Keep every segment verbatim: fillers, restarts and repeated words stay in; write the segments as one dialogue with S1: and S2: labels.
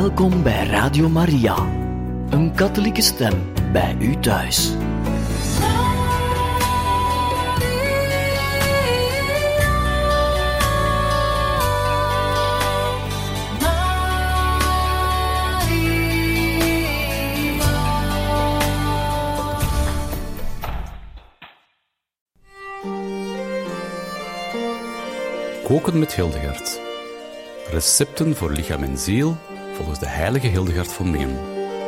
S1: Welkom bij Radio Maria, een katholieke stem bij u thuis.
S2: Koken met Hildegard. Recepten voor lichaam en ziel volgens de heilige Hildegard van Bingen.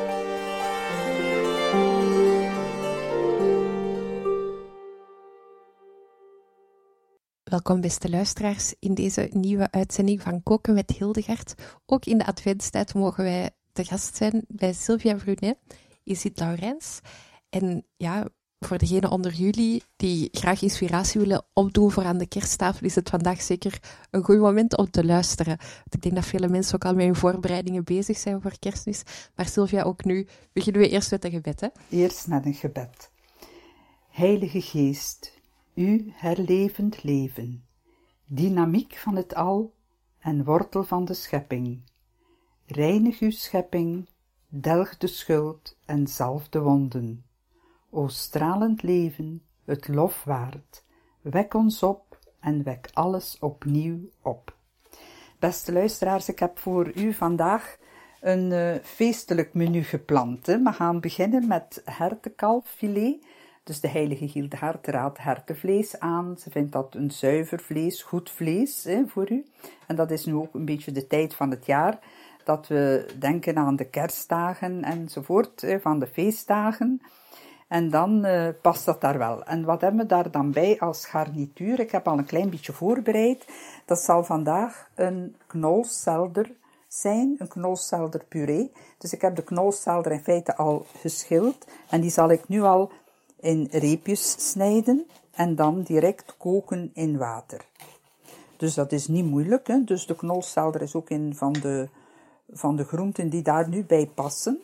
S3: Welkom beste luisteraars in deze nieuwe uitzending van Koken met Hildegard. Ook in de adventstijd mogen wij te gast zijn bij Sylvia Brunet in Sint-Laurens. En ja, voor degenen onder jullie die graag inspiratie willen opdoen voor aan de kersttafel, is het vandaag zeker een goed moment om te luisteren. Want ik denk dat vele mensen ook al met hun voorbereidingen bezig zijn voor kerstmis. Maar Sylvia, ook nu beginnen we eerst met een gebed, hè?
S4: Eerst met een gebed. Heilige Geest, u herlevend leven, dynamiek van het al en wortel van de schepping. Reinig uw schepping, delg de schuld en zalf de wonden. O stralend leven, het lof waard, wek ons op en wek alles opnieuw op. Beste luisteraars, ik heb voor u vandaag een uh, feestelijk menu gepland. Hè. We gaan beginnen met hertenkalffilet. Dus de heilige Hildegard raadt hertenvlees aan. Ze vindt dat een zuiver vlees, goed vlees hè, voor u. En dat is nu ook een beetje de tijd van het jaar dat we denken aan de kerstdagen enzovoort, hè, van de feestdagen. En dan uh, past dat daar wel. En wat hebben we daar dan bij als garnituur? Ik heb al een klein beetje voorbereid. Dat zal vandaag een knolselder zijn, een knolselder puree. Dus ik heb de knolselder in feite al geschild. En die zal ik nu al in reepjes snijden en dan direct koken in water. Dus dat is niet moeilijk. Hè? Dus de knolselder is ook een van de, van de groenten die daar nu bij passen.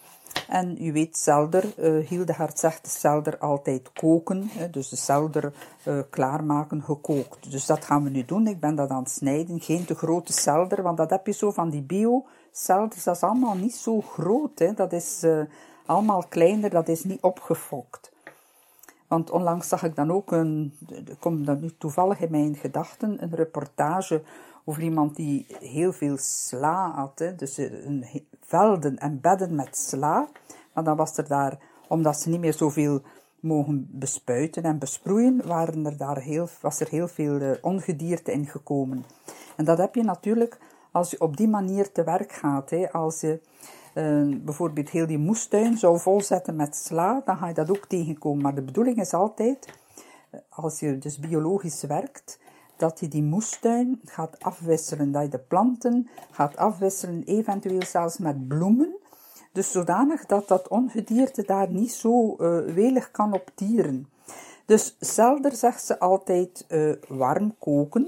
S4: En u weet, selder, uh, Hildegard zegt de selder altijd koken, hè, dus de selder uh, klaarmaken, gekookt. Dus dat gaan we nu doen. Ik ben dat aan het snijden, geen te grote selder, want dat heb je zo van die bio-selders, dat is allemaal niet zo groot, hè. Dat is uh, allemaal kleiner, dat is niet opgefokt. Want onlangs zag ik dan ook, een, er komt dan nu toevallig in mijn gedachten, een reportage over iemand die heel veel sla had, hè. Dus een, velden en bedden met sla. Maar dan was er daar, omdat ze niet meer zoveel mogen bespuiten en besproeien, waren er daar heel, was er heel veel uh, ongedierte in gekomen. En dat heb je natuurlijk als je op die manier te werk gaat. Hè. Als je uh, bijvoorbeeld heel die moestuin zou volzetten met sla, dan ga je dat ook tegenkomen. Maar de bedoeling is altijd, als je dus biologisch werkt, dat je die moestuin gaat afwisselen, dat je de planten gaat afwisselen, eventueel zelfs met bloemen, dus zodanig dat dat ongedierte daar niet zo uh, welig kan op tieren. Dus selder zegt ze altijd uh, warm koken.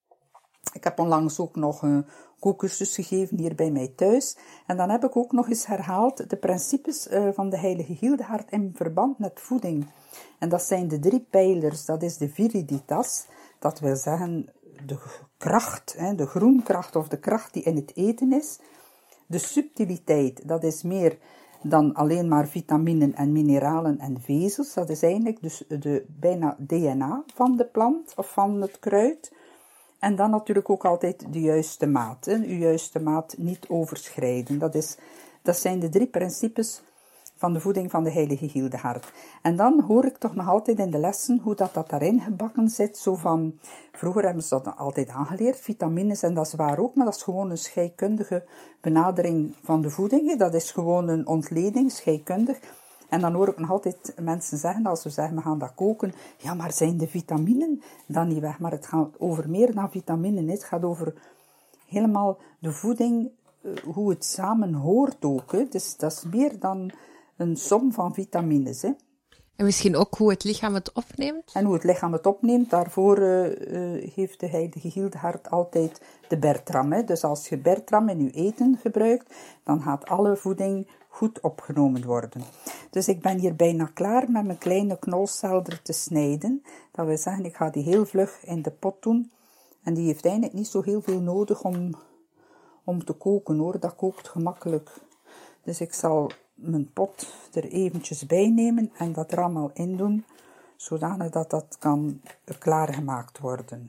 S4: Ik heb onlangs ook nog een kookcursus gegeven hier bij mij thuis. En dan heb ik ook nog eens herhaald de principes uh, van de heilige Hildegard in verband met voeding. En dat zijn de drie pijlers, dat is de viriditas. Dat wil zeggen de kracht, de groenkracht of de kracht die in het eten is. De subtiliteit, dat is meer dan alleen maar vitaminen en mineralen en vezels. Dat is eigenlijk dus de bijna D N A van de plant of van het kruid. En dan natuurlijk ook altijd de juiste maat. Hè. De juiste maat niet overschrijden. Dat, is, dat zijn de drie principes van de voeding van de heilige Hildegard. En dan hoor ik toch nog altijd in de lessen hoe dat, dat daarin gebakken zit. Zo van, vroeger hebben ze dat altijd aangeleerd, vitamines, en dat is waar ook, maar dat is gewoon een scheikundige benadering van de voeding. Dat is gewoon een ontleding, scheikundig. En dan hoor ik nog altijd mensen zeggen, als we zeggen, we gaan dat koken, ja, maar zijn de vitaminen dan niet weg? Maar het gaat over meer dan vitaminen. Het gaat over helemaal de voeding, hoe het samen hoort ook. Hè. Dus dat is meer dan een som van vitamines. Hè.
S3: En misschien ook hoe het lichaam het opneemt?
S4: En hoe het lichaam het opneemt, daarvoor uh, uh, heeft de heilige Hildegard altijd de Bertram. Hè. Dus als je Bertram in je eten gebruikt, dan gaat alle voeding goed opgenomen worden. Dus ik ben hier bijna klaar met mijn kleine knolselder te snijden. Dat wil zeggen, ik ga die heel vlug in de pot doen. En die heeft eigenlijk niet zo heel veel nodig om, om te koken hoor, dat kookt gemakkelijk. Dus ik zal mijn pot er eventjes bij nemen en dat er allemaal in doen, zodanig dat dat kan klaargemaakt worden.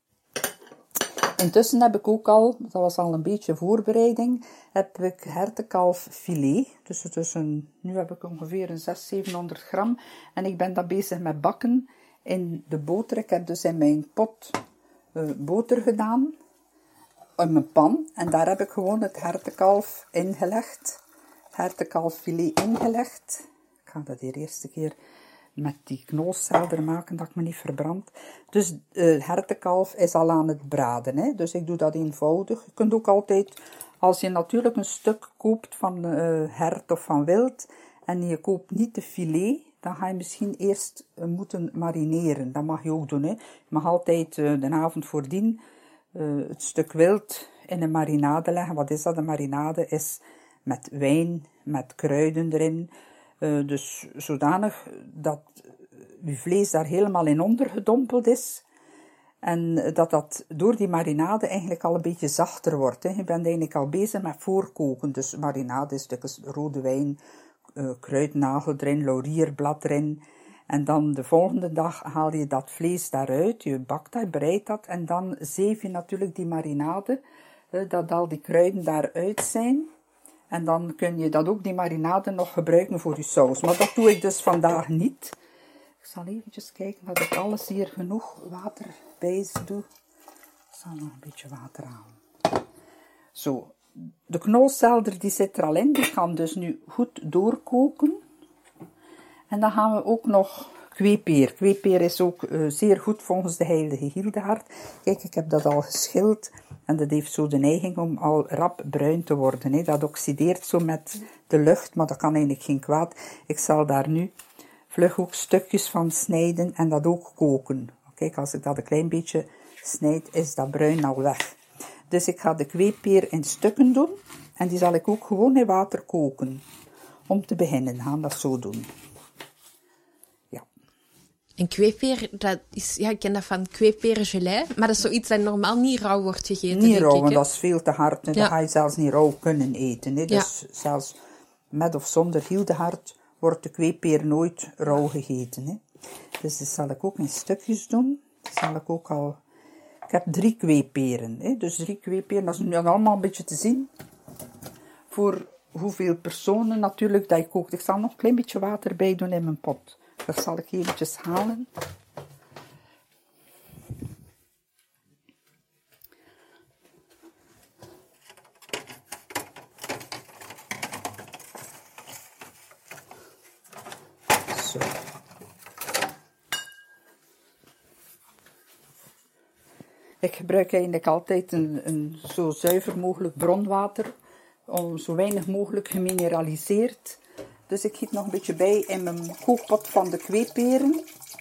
S4: Intussen heb ik ook al, dat was al een beetje voorbereiding, heb ik hertenkalffilet. Dus het is een, nu heb ik ongeveer een zeshonderd, zevenhonderd gram. En ik ben dat bezig met bakken in de boter. Ik heb dus in mijn pot uh, boter gedaan, in mijn pan. En daar heb ik gewoon het hertenkalf ingelegd. Hertenkalffilet ingelegd. Ik ga dat hier eerste keer met die knolselder maken, dat ik me niet verbrand. Dus uh, hertenkalf is al aan het braden. Hè? Dus ik doe dat eenvoudig. Je kunt ook altijd, als je natuurlijk een stuk koopt van uh, hert of van wild, en je koopt niet de filet, dan ga je misschien eerst uh, moeten marineren. Dat mag je ook doen. Hè? Je mag altijd uh, de avond voordien uh, het stuk wild in een marinade leggen. Wat is dat? Een marinade is met wijn, met kruiden erin. Uh, dus zodanig dat uw vlees daar helemaal in ondergedompeld is. En dat dat door die marinade eigenlijk al een beetje zachter wordt. Hè. Je bent eigenlijk al bezig met voorkoken. Dus marinade is stukjes rode wijn, uh, kruidnagel erin, laurierblad erin. En dan de volgende dag haal je dat vlees daaruit. Je bakt dat, bereidt dat. En dan zeef je natuurlijk die marinade. Uh, dat al die kruiden daaruit zijn. En dan kun je dat ook, die marinade, nog gebruiken voor je saus. Maar dat doe ik dus vandaag niet. Ik zal eventjes kijken dat ik alles hier genoeg water bij doe. Ik zal nog een beetje water aan. Zo, de knolselder die zit er al in. Die kan dus nu goed doorkoken. En dan gaan we ook nog kweepeer. Kweepeer is ook uh, zeer goed volgens de heilige Hildegard. Kijk, ik heb dat al geschild. En dat heeft zo de neiging om al rap bruin te worden. Hè. Dat oxideert zo met de lucht, maar dat kan eigenlijk geen kwaad. Ik zal daar nu vlug ook stukjes van snijden en dat ook koken. Kijk, als ik dat een klein beetje snijd, is dat bruin al weg. Dus ik ga de kweepeer in stukken doen. En die zal ik ook gewoon in water koken. Om te beginnen, gaan we dat zo doen.
S3: En kweepeer, dat is, ja, ik ken dat van kweeperengelei, maar dat is zoiets dat normaal niet rauw wordt gegeten.
S4: Niet
S3: denk
S4: rauw,
S3: ik,
S4: want
S3: hè?
S4: dat is veel te hard. En ja. Dat ga je zelfs niet rauw kunnen eten. Hè. Dus ja. Zelfs met of zonder Hildegard wordt de kweepeer nooit rauw gegeten. Hè. Dus dat zal ik ook in stukjes doen. Dat zal ik ook al... Ik heb drie kweeperen. Hè. Dus drie kweeperen, dat is nu allemaal een beetje te zien. Voor hoeveel personen natuurlijk dat je kookt. Ik zal nog een klein beetje water bij doen in mijn pot. Dat zal ik eventjes halen. Zo. Ik gebruik eigenlijk altijd een, een zo zuiver mogelijk bronwater. Om zo weinig mogelijk gemineraliseerd. Dus ik giet nog een beetje bij in mijn kookpot van de kweeperen.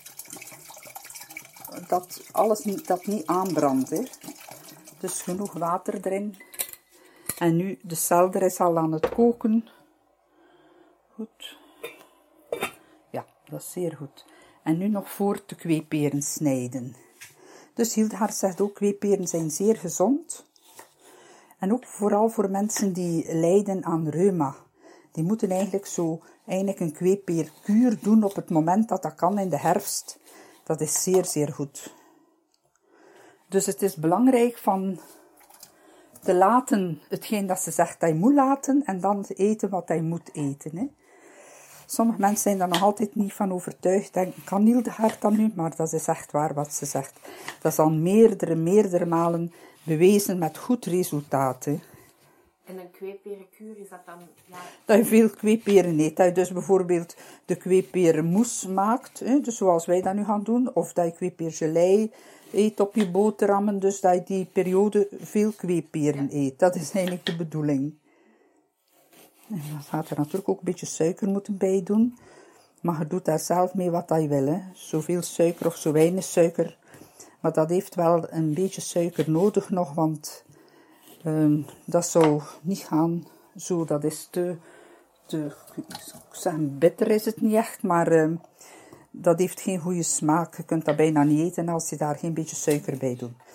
S4: Dat alles niet, dat niet aanbrandt. Hè. Dus genoeg water erin. En nu, de selder is al aan het koken. Goed. Ja, dat is zeer goed. En nu nog voor de kweeperen snijden. Dus Hildegard zegt ook, kweeperen zijn zeer gezond. En ook vooral voor mensen die lijden aan reuma. Die moeten eigenlijk zo eigenlijk een kweepeerkuur doen op het moment dat dat kan in de herfst. Dat is zeer, zeer goed. Dus het is belangrijk van te laten hetgeen dat ze zegt dat je moet laten en dan eten wat hij moet eten. Hè. Sommige mensen zijn daar nog altijd niet van overtuigd. Denken, kan Hildegard dat nu? Maar dat is echt waar wat ze zegt. Dat is al meerdere, meerdere malen bewezen met goed resultaat. Hè.
S3: En een kweeperenkuur, is dat dan... Ja...
S4: Dat je veel kweeperen eet. Dat je dus bijvoorbeeld de kweeperenmoes maakt. Hè, dus zoals wij dat nu gaan doen. Of dat je kweepergelei eet op je boterhammen. Dus dat je die periode veel kweeperen ja. eet. Dat is eigenlijk de bedoeling. En dan gaat er natuurlijk ook een beetje suiker moeten bij doen. Maar je doet daar zelf mee wat je wil. Hè. Zoveel suiker of zo weinig suiker. Maar dat heeft wel een beetje suiker nodig nog. Want um, dat zou niet gaan. Zo, dat is te... te ik zou zeggen, bitter is het niet echt. Maar um, dat heeft geen goede smaak. Je kunt dat bijna niet eten als je daar geen beetje suiker bij doet.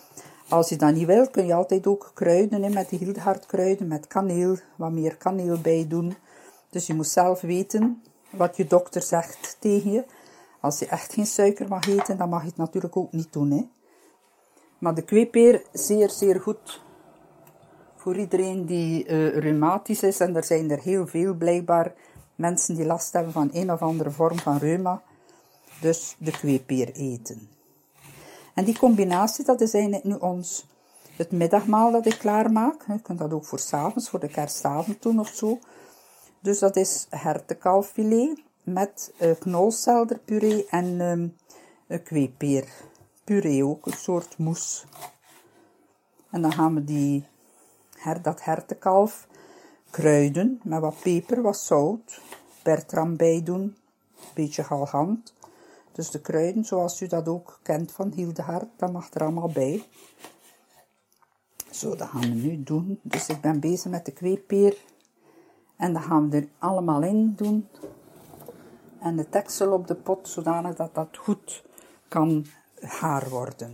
S4: Als je dat niet wil, kun je altijd ook kruiden, hè, met die Hildegard kruiden, met kaneel, wat meer kaneel bij doen. Dus je moet zelf weten wat je dokter zegt tegen je. Als je echt geen suiker mag eten, dan mag je het natuurlijk ook niet doen, hè. Maar de kweepeer, zeer, zeer goed voor iedereen die uh, reumatisch is. En er zijn er heel veel, blijkbaar, mensen die last hebben van een of andere vorm van reuma. Dus de kweepeer eten. En die combinatie, dat is eigenlijk nu ons, het middagmaal dat ik klaarmaak. Je kunt dat ook voor 's avonds, voor de kerstavond doen of zo. Dus dat is hertenkalffilet met uh, knolselderpuree en um, een kweepeerpuree ook, een soort mousse. En dan gaan we die, her, dat hertenkalf kruiden met wat peper, wat zout, bertram bij doen, een beetje galgant. Dus de kruiden, zoals u dat ook kent van Hildegard, dat mag er allemaal bij. Zo, dat gaan we nu doen. Dus ik ben bezig met de kweepeer. En dat gaan we er allemaal in doen. En de deksel op de pot, zodanig dat dat goed kan gaar worden.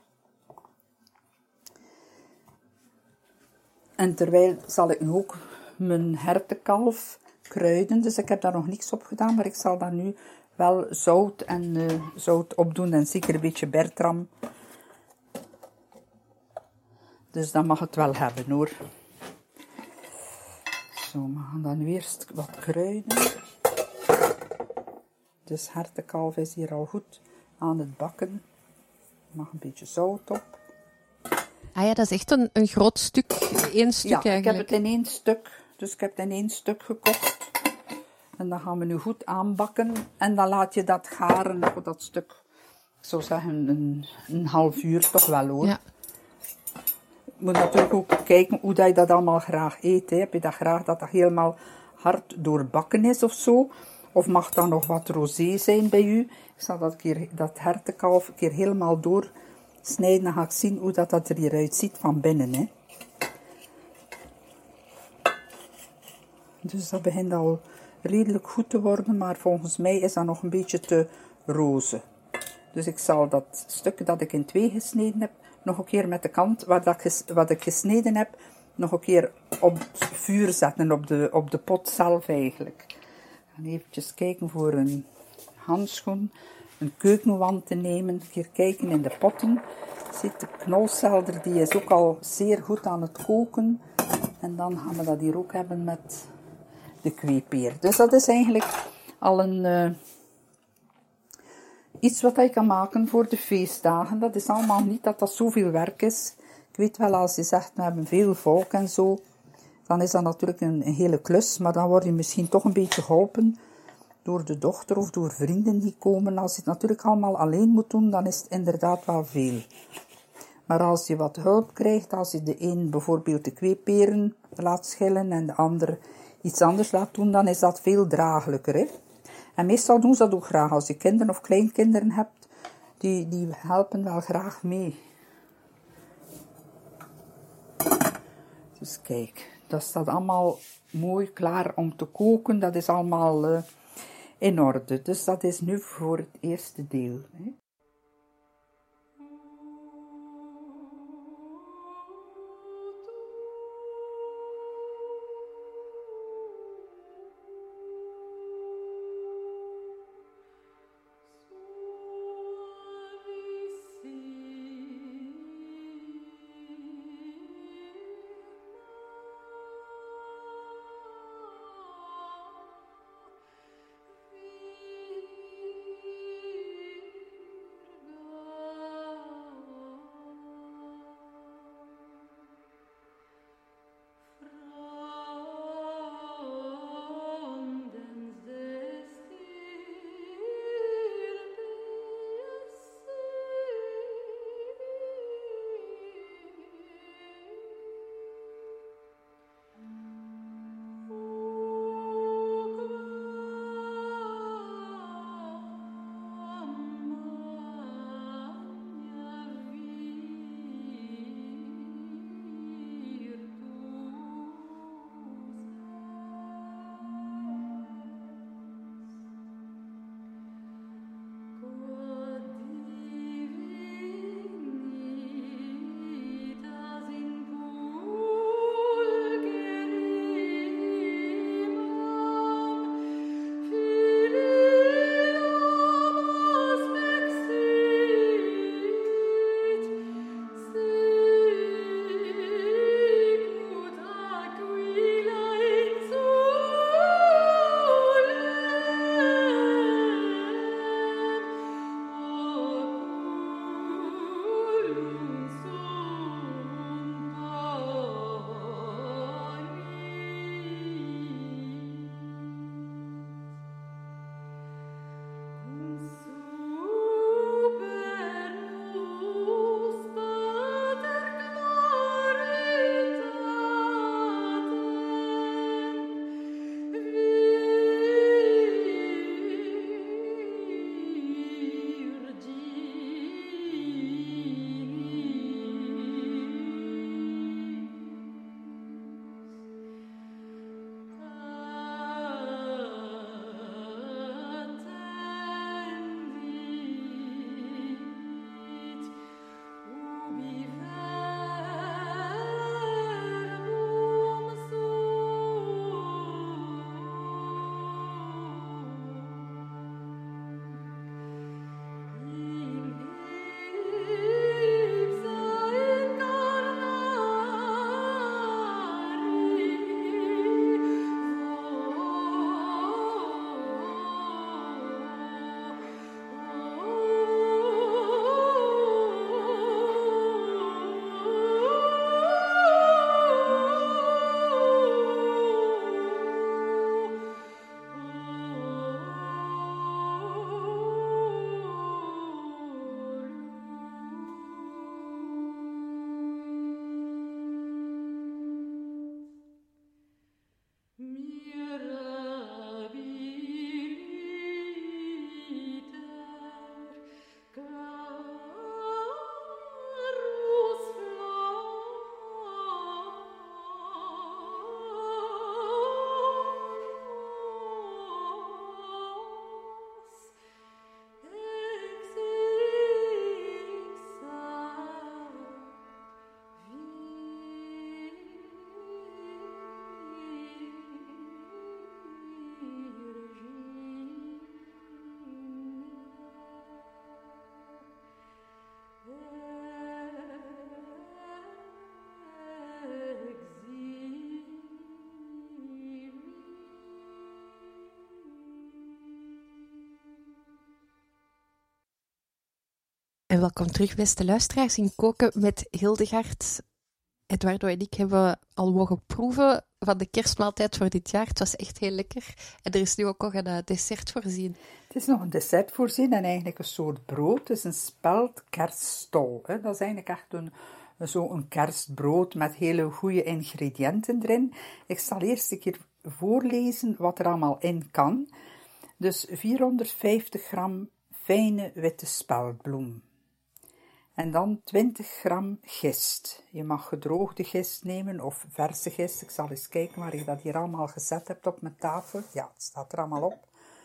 S4: En terwijl zal ik nu ook mijn hertenkalf kruiden. Dus ik heb daar nog niks op gedaan, maar ik zal daar nu wel zout en uh, zout opdoen en zeker een beetje bertram. Dus dat mag het wel hebben, hoor. Zo, we gaan dan nu eerst wat kruiden. Dus hertenkalf is hier al goed aan het bakken. Er mag een beetje zout op.
S3: Ah ja, dat is echt een, een groot stuk, één stuk
S4: ja,
S3: eigenlijk.
S4: ik heb het in één stuk, dus ik heb het in één stuk gekocht. En dan gaan we nu goed aanbakken. En dan laat je dat garen voor dat stuk, ik zou zeggen, een, een half uur toch wel, hoor.
S3: Ja.
S4: Je moet natuurlijk ook kijken hoe dat je dat allemaal graag eet. Hè. Heb je dat graag dat dat helemaal hard doorbakken is of zo? Of mag dat nog wat rosé zijn bij u? Ik zal dat, keer, dat hertenkalf een keer helemaal doorsnijden. Dan ga ik zien hoe dat, dat er hieruit ziet van binnen. Hè. Dus dat begint al redelijk goed te worden. Maar volgens mij is dat nog een beetje te roze. Dus ik zal dat stuk dat ik in twee gesneden heb, nog een keer met de kant waar dat ges, wat ik gesneden heb, nog een keer op het vuur zetten, op de, op de pot zelf eigenlijk. Ik ga eventjes kijken voor een handschoen, een keukenwand te nemen, een keer kijken in de potten. Ziet de knolselder, die is ook al zeer goed aan het koken. En dan gaan we dat hier ook hebben met de kweepeer. Dus dat is eigenlijk al een... Uh, Iets wat je kan maken voor de feestdagen. Dat is allemaal niet dat dat zoveel werk is. Ik weet wel, als je zegt, we hebben veel volk en zo, dan is dat natuurlijk een, een hele klus. Maar dan word je misschien toch een beetje geholpen door de dochter of door vrienden die komen. Als je het natuurlijk allemaal alleen moet doen, dan is het inderdaad wel veel. Maar als je wat hulp krijgt, als je de een bijvoorbeeld de kweeperen laat schillen en de ander iets anders laat doen, dan is dat veel draaglijker, hè. En meestal doen ze dat ook graag. Als je kinderen of kleinkinderen hebt, die, die helpen wel graag mee. Dus kijk, dat staat allemaal mooi klaar om te koken. Dat is allemaal uh, in orde. Dus dat is nu voor het eerste deel. Hè.
S3: En welkom terug, beste luisteraars, in Koken met Hildegard. Eduardo en ik hebben al mogen proeven van de kerstmaaltijd voor dit jaar. Het was echt heel lekker. En er is nu ook nog een uh, dessert voorzien.
S4: Het is nog een dessert voorzien en eigenlijk een soort brood. Het is een speld kerststol. Hè. Dat is eigenlijk echt een, zo'n kerstbrood met hele goede ingrediënten erin. Ik zal eerst een keer voorlezen wat er allemaal in kan. Dus vierhonderdvijftig gram fijne witte speldbloem. En dan twintig gram gist. Je mag gedroogde gist nemen of verse gist. Ik zal eens kijken waar ik dat hier allemaal gezet heb op mijn tafel. Ja, het staat er allemaal op.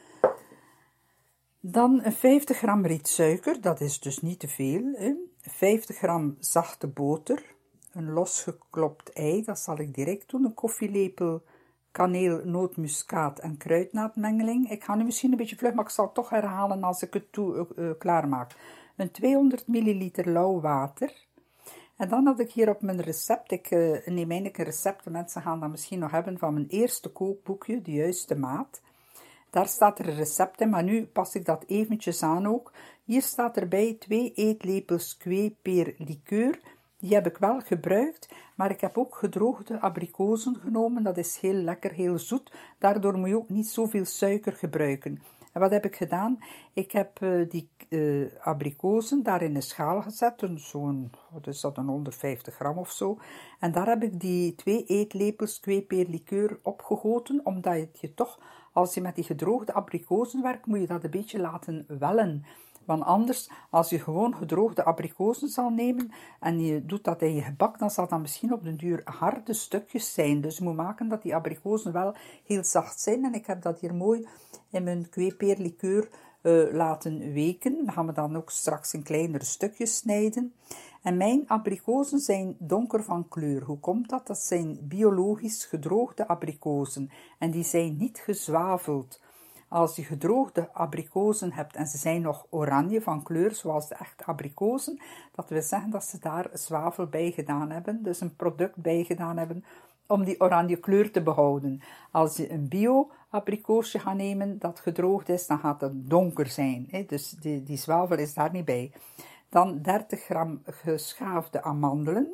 S4: Dan vijftig gram rietsuiker, dat is dus niet te veel. Hè. vijftig gram zachte boter. Een losgeklopt ei, dat zal ik direct doen. Een koffielepel kaneel, nootmuskaat en kruidnaadmengeling. Ik ga nu misschien een beetje vlug, maar ik zal het toch herhalen als ik het toe, uh, klaarmaak. Een tweehonderd milliliter lauw water. En dan had ik hier op mijn recept, ik uh, neem eigenlijk een recept, de mensen gaan dat misschien nog hebben, van mijn eerste kookboekje, de juiste maat. Daar staat er een recept in, maar nu pas ik dat eventjes aan ook. Hier staat erbij twee eetlepels kweeperlikeur. Die heb ik wel gebruikt, maar ik heb ook gedroogde abrikozen genomen. Dat is heel lekker, heel zoet. Daardoor moet je ook niet zoveel suiker gebruiken. En wat heb ik gedaan? Ik heb uh, die uh, abrikozen daar in een schaal gezet, zo'n, wat is dat, een honderdvijftig gram of zo. En daar heb ik die twee eetlepels kweeperlikeur opgegoten, omdat je, je toch, als je met die gedroogde abrikozen werkt, moet je dat een beetje laten wellen. Want anders, als je gewoon gedroogde abrikozen zal nemen en je doet dat in je gebak, dan zal dat misschien op den duur harde stukjes zijn. Dus je moet maken dat die abrikozen wel heel zacht zijn. En ik heb dat hier mooi in mijn kweeperlikeur uh, laten weken. Dan gaan we dan ook straks in kleinere stukjes snijden. En mijn abrikozen zijn donker van kleur. Hoe komt dat? Dat zijn biologisch gedroogde abrikozen. En die zijn niet gezwaveld. Als je gedroogde abrikozen hebt en ze zijn nog oranje van kleur, zoals de echte abrikozen, dat wil zeggen dat ze daar zwavel bij gedaan hebben, dus een product bij gedaan hebben, om die oranje kleur te behouden. Als je een bio-abrikoosje gaat nemen dat gedroogd is, dan gaat het donker zijn. Hè? Dus die, die zwavel is daar niet bij. Dan dertig gram geschaafde amandelen.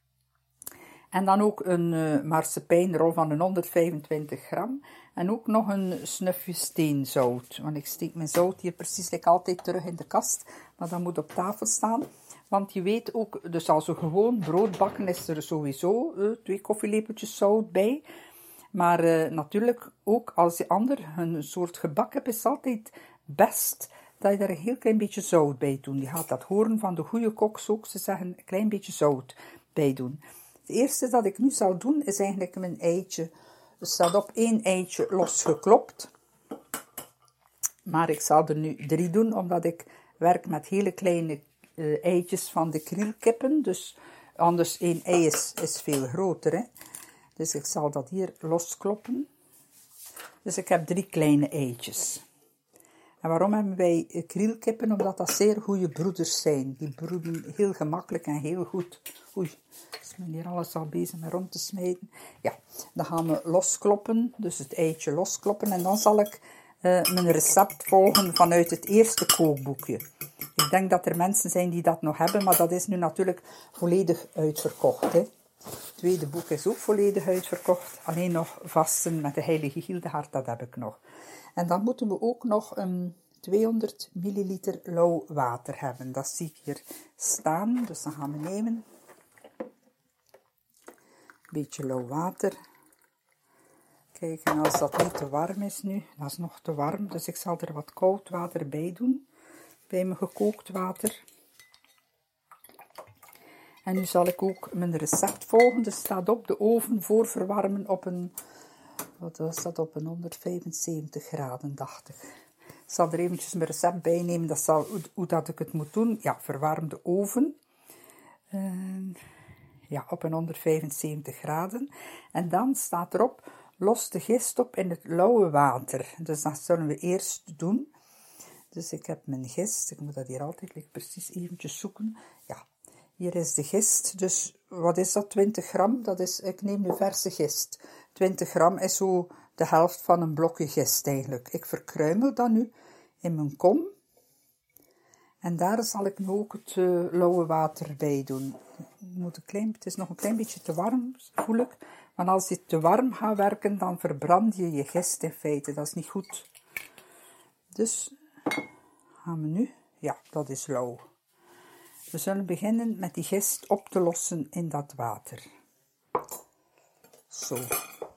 S4: En dan ook een uh, marsepeinrol van een honderdvijfentwintig gram. En ook nog een snufje steenzout. Want ik steek mijn zout hier precies like altijd terug in de kast. Maar dat moet op tafel staan. Want je weet ook, dus als we gewoon brood bakken, is er sowieso uh, twee koffielepeltjes zout bij. Maar uh, natuurlijk ook als je ander een soort gebak hebt, is het altijd best dat je daar een heel klein beetje zout bij doet. Je gaat dat horen van de goede koks ook. Ze zeggen een klein beetje zout bij doen. Het eerste dat ik nu zal doen, is eigenlijk mijn eitje. Er staat op één eitje losgeklopt. Maar ik zal er nu drie doen, omdat ik werk met hele kleine uh, eitjes van de krielkippen. Dus anders één ei is, is veel groter. Hè? Dus ik zal dat hier loskloppen. Dus ik heb drie kleine eitjes. En waarom hebben wij krielkippen? Omdat dat zeer goede broeders zijn. Die broeden heel gemakkelijk en heel goed. Oei, is meneer alles al bezig met rond te smijten. Ja, dan gaan we loskloppen. Dus het eitje loskloppen. En dan zal ik uh, mijn recept volgen vanuit het eerste kookboekje. Ik denk dat er mensen zijn die dat nog hebben. Maar dat is nu natuurlijk volledig uitverkocht. Hè. Het tweede boek is ook volledig uitverkocht. Alleen nog vasten met de heilige Hildegard, dat heb ik nog. En dan moeten we ook nog um, tweehonderd milliliter lauw water hebben. Dat zie ik hier staan. Dus dan gaan we nemen. Een beetje lauw water. Kijk, en als dat niet te warm is nu, dat is nog te warm. Dus ik zal er wat koud water bij doen. Bij mijn gekookt water. En nu zal ik ook mijn recept volgen. Dus staat op de oven voorverwarmen op een... Wat was dat, op een honderdvijfenzeventig graden, dacht ik. Ik zal er eventjes mijn recept bij nemen, dat zal, hoe, hoe dat ik het moet doen. Ja, verwarm de oven. Uh, ja, op een honderdvijfenzeventig graden. En dan staat erop, los de gist op in het lauwe water. Dus dat zullen we eerst doen. Dus ik heb mijn gist, ik moet dat hier altijd like, precies eventjes zoeken. Ja, hier is de gist. Dus wat is dat, twintig gram? Dat is, ik neem nu verse gist. twintig gram is zo de helft van een blokje gist eigenlijk. Ik verkruimel dat nu in mijn kom. En daar zal ik nu ook het uh, lauwe water bij doen. Moet een klein, het is nog een klein beetje te warm, voel ik. Want als je te warm gaat werken, dan verbrand je je gist in feite. Dat is niet goed. Dus gaan we nu... Ja, dat is lauw. We zullen beginnen met die gist op te lossen in dat water. Zo.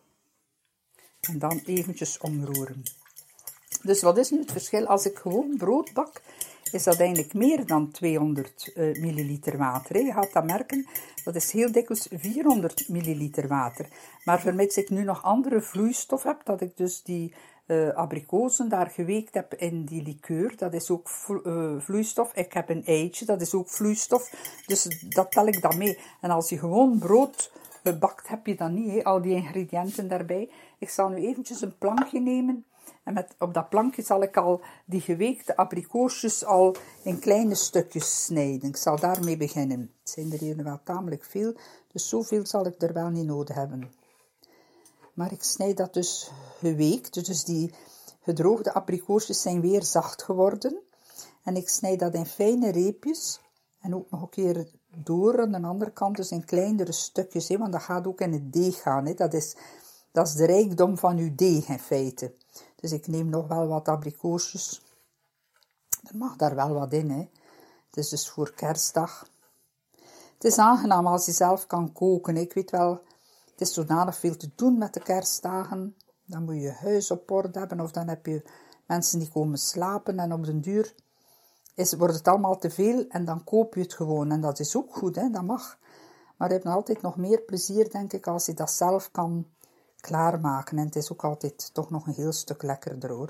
S4: En dan eventjes omroeren. Dus wat is nu het verschil? Als ik gewoon brood bak, is dat eigenlijk meer dan tweehonderd uh, milliliter water. Hè. Je gaat dat merken, dat is heel dikwijls vierhonderd milliliter water. Maar vermits ik nu nog andere vloeistof heb, dat ik dus die uh, abrikozen daar geweekt heb in die liqueur, dat is ook vlo uh, vloeistof. Ik heb een eitje, dat is ook vloeistof. Dus dat tel ik dan mee. En als je gewoon brood uh, bakt, heb je dat niet, hè, al die ingrediënten daarbij. Ik zal nu eventjes een plankje nemen. En met, op dat plankje zal ik al die geweekte abrikoosjes al in kleine stukjes snijden. Ik zal daarmee beginnen. Het zijn er hier wel tamelijk veel, dus zoveel zal ik er wel niet nodig hebben. Maar ik snijd dat dus geweekt, dus die gedroogde abrikoosjes zijn weer zacht geworden. En ik snijd dat in fijne reepjes en ook nog een keer door aan de andere kant, dus in kleinere stukjes, hè, want dat gaat ook in het deeg gaan. Hè. Dat is, dat is de rijkdom van uw deeg in feite. Dus ik neem nog wel wat abrikoosjes. Er mag daar wel wat in, hè. Het is dus voor kerstdag. Het is aangenaam als je zelf kan koken. Hè. Ik weet wel, het is zodanig veel te doen met de kerstdagen. Dan moet je je huis op orde hebben. Of dan heb je mensen die komen slapen. En op den duur is, wordt het allemaal te veel. En dan koop je het gewoon. En dat is ook goed, hè. Dat mag. Maar je hebt altijd nog meer plezier, denk ik, als je dat zelf kan klaarmaken. En het is ook altijd toch nog een heel stuk lekkerder, hoor.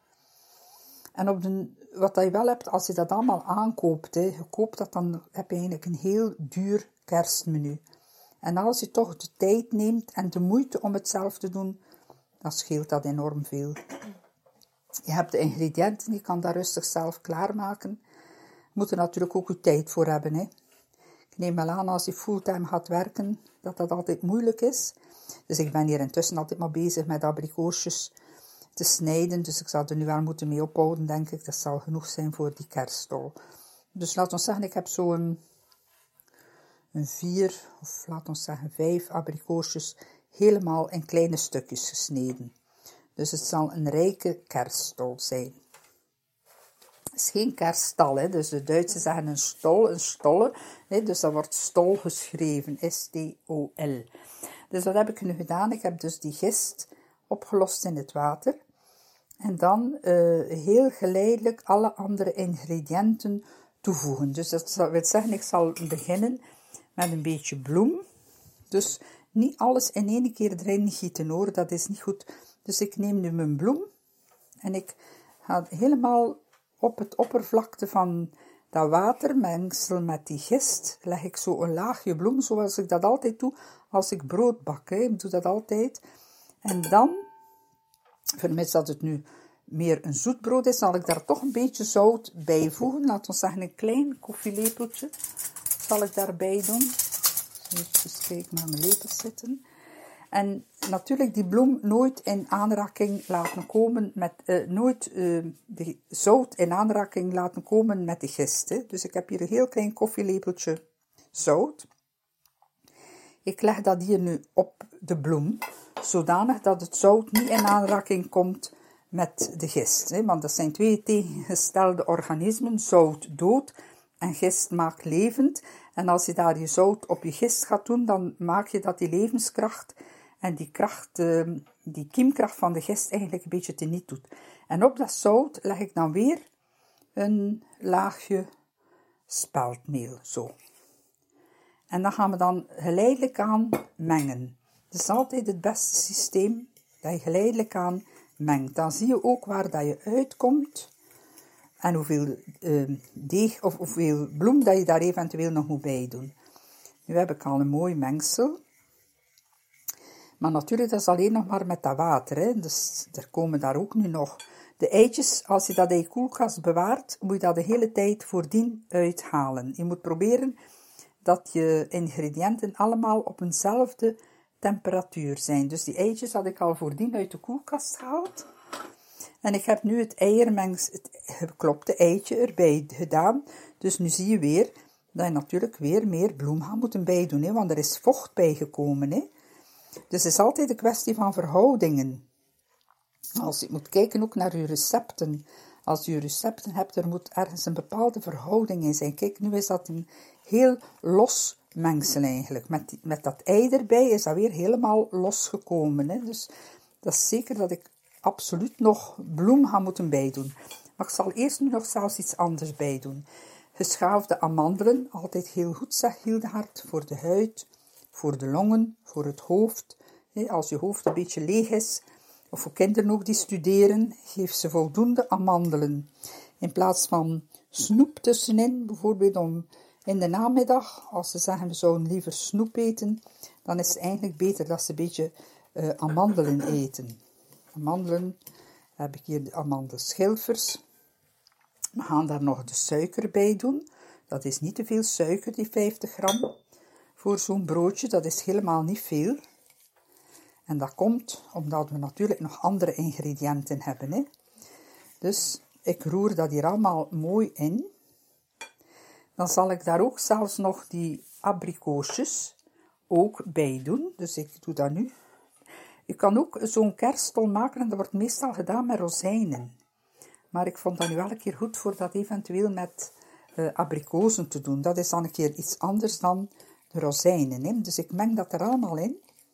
S4: En op de, wat je wel hebt, als je dat allemaal aankoopt, hè, je koopt dat, dan heb je eigenlijk een heel duur kerstmenu. En als je toch de tijd neemt en de moeite om het zelf te doen, dan scheelt dat enorm veel. Je hebt de ingrediënten, je kan dat rustig zelf klaarmaken. Je moet er natuurlijk ook je tijd voor hebben, hè. Ik neem wel aan, als je fulltime gaat werken, dat dat altijd moeilijk is. Dus ik ben hier intussen altijd maar bezig met abrikoosjes te snijden. Dus ik zal er nu wel moeten mee ophouden, denk ik. Dat zal genoeg zijn voor die kerststol. Dus laat ons zeggen, ik heb zo een, een vier, of laat ons zeggen vijf abrikoosjes helemaal in kleine stukjes gesneden. Dus het zal een rijke kerststol zijn. Het is geen kerststal, hè. Dus de Duitsers zeggen een stol, een stolle. Hè. Dus dat wordt stol geschreven, S T O L. Dus wat heb ik nu gedaan? Ik heb dus die gist opgelost in het water. En dan uh, heel geleidelijk alle andere ingrediënten toevoegen. Dus dat wil zeggen, ik zal beginnen met een beetje bloem. Dus niet alles in één keer erin gieten, hoor. Dat is niet goed. Dus ik neem nu mijn bloem. En ik ga helemaal op het oppervlakte van dat watermengsel met die gist, leg ik zo een laagje bloem, zoals ik dat altijd doe als ik brood bak. Hè. Ik doe dat altijd. En dan, vermits dat het nu meer een zoet brood is, zal ik daar toch een beetje zout bij voegen. Laten we zeggen een klein koffielepeltje zal ik daarbij doen. Even kijken naar mijn lepels zitten. En natuurlijk die bloem nooit in aanraking laten komen met, uh, nooit uh, de zout in aanraking laten komen met de gist. Hè. Dus ik heb hier een heel klein koffielepeltje zout. Ik leg dat hier nu op de bloem, zodanig dat het zout niet in aanraking komt met de gist. Hè. Want dat zijn twee tegengestelde organismen, zout dood en gist maakt levend. En als je daar je zout op je gist gaat doen, dan maak je dat die levenskracht en die kracht, die kiemkracht van de gist eigenlijk een beetje teniet doet. En op dat zout leg ik dan weer een laagje speldmeel, zo. En dan gaan we dan geleidelijk aan mengen. Dat is altijd het beste systeem, dat je geleidelijk aan mengt. Dan zie je ook waar dat je uitkomt en hoeveel uh, deeg of hoeveel bloem dat je daar eventueel nog moet bij doen. Nu heb ik al een mooi mengsel. Maar natuurlijk, dat is alleen nog maar met dat water. Hè. Dus er komen daar ook nu nog de eitjes. Als je dat in je koelkast bewaart, moet je dat de hele tijd voordien uithalen. Je moet proberen dat je ingrediënten allemaal op eenzelfde temperatuur zijn. Dus die eitjes had ik al voordien uit de koelkast gehaald. En ik heb nu het eiermengs, het geklopte eitje erbij gedaan. Dus nu zie je weer dat je natuurlijk weer meer bloem gaat moeten bijdoen, hè, want er is vocht bijgekomen. Hè. Dus het is altijd een kwestie van verhoudingen. Als je moet kijken ook naar je recepten. Als je recepten hebt, er moet ergens een bepaalde verhouding in zijn. Kijk, nu is dat een heel los mengsel eigenlijk. Met, die, met dat ei erbij is dat weer helemaal losgekomen. Hè. Dus dat is zeker dat ik absoluut nog bloem ga moeten bijdoen. Maar ik zal eerst nu nog zelfs iets anders bijdoen. Geschaafde amandelen, altijd heel goed, zegt Hildegard, voor de huid, voor de longen, voor het hoofd. Als je hoofd een beetje leeg is, of voor kinderen ook die studeren, geef ze voldoende amandelen. In plaats van snoep tussenin, bijvoorbeeld om in de namiddag, als ze zeggen we zouden liever snoep eten, dan is het eigenlijk beter dat ze een beetje uh, amandelen eten. Amandelen, heb ik hier de amandelschilfers. We gaan daar nog de suiker bij doen. Dat is niet te veel suiker, die vijftig gram. Voor zo'n broodje, dat is helemaal niet veel. En dat komt omdat we natuurlijk nog andere ingrediënten hebben. Hè. Dus ik roer dat hier allemaal mooi in. Dan zal ik daar ook zelfs nog die abrikoosjes ook bij doen. Dus ik doe dat nu. Je kan ook zo'n kerststol maken en dat wordt meestal gedaan met rozijnen. Maar ik vond dat nu wel een keer goed voor dat eventueel met uh, abrikozen te doen. Dat is dan een keer iets anders dan de rozijnen. Hè. Dus ik meng dat er allemaal in.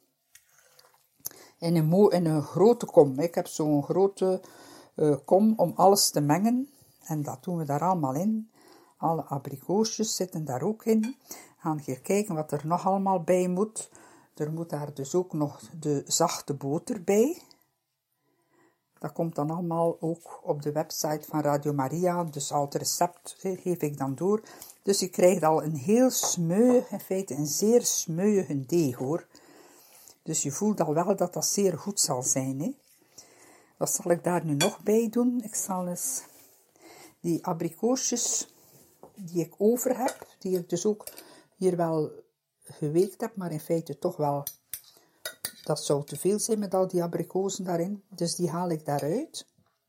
S4: In een, mo- in een grote kom. Ik heb zo'n grote uh, kom om alles te mengen. En dat doen we daar allemaal in. Alle abrikoosjes zitten daar ook in. We gaan hier kijken wat er nog allemaal bij moet. Er moet daar dus ook nog de zachte boter bij. Dat komt dan allemaal ook op de website van Radio Maria. Dus al het recept geef ik dan door. Dus je krijgt al een heel smeuig, in feite een zeer smeuige deeg hoor. Dus je voelt al wel dat dat zeer goed zal zijn. Hè? Wat zal ik daar nu nog bij doen? Ik zal eens die abrikoosjes die ik over heb, die ik dus ook hier wel geweekt heb, maar in feite toch wel, dat zou te veel zijn met al die abrikozen daarin. Dus die haal ik daaruit.